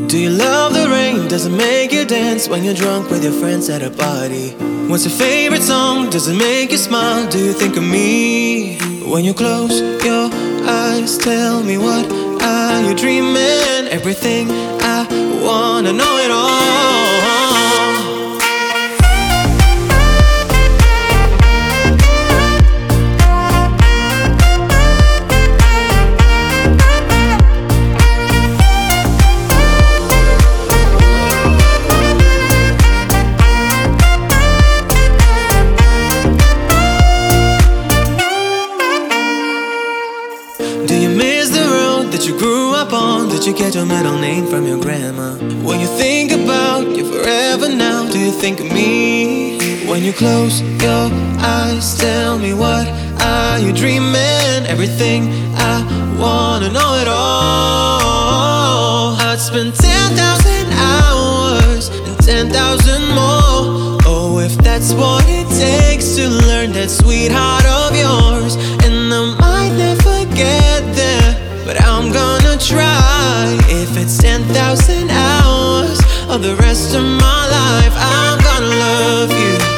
Do you love the rain? Does it make you dance when you're drunk with your friends at a party? What's your favorite song? Does it make you smile? Do you think of me when you close your eyes? Tell me, what are you dreaming? Everything I wanna know it all. Do you miss the road that you grew up on? Did you get your middle name from your grandma? When you think about you forever now, do you think of me? When you close your eyes, tell me, what are you dreaming? Everything I wanna know it all. I'd spend 10,000 hours and 10,000 more. Oh, if that's what it takes to learn that sweetheart of yours. And I might never get there, but I'm gonna try. If it's 10,000 hours of the rest of my life, I'm gonna love you.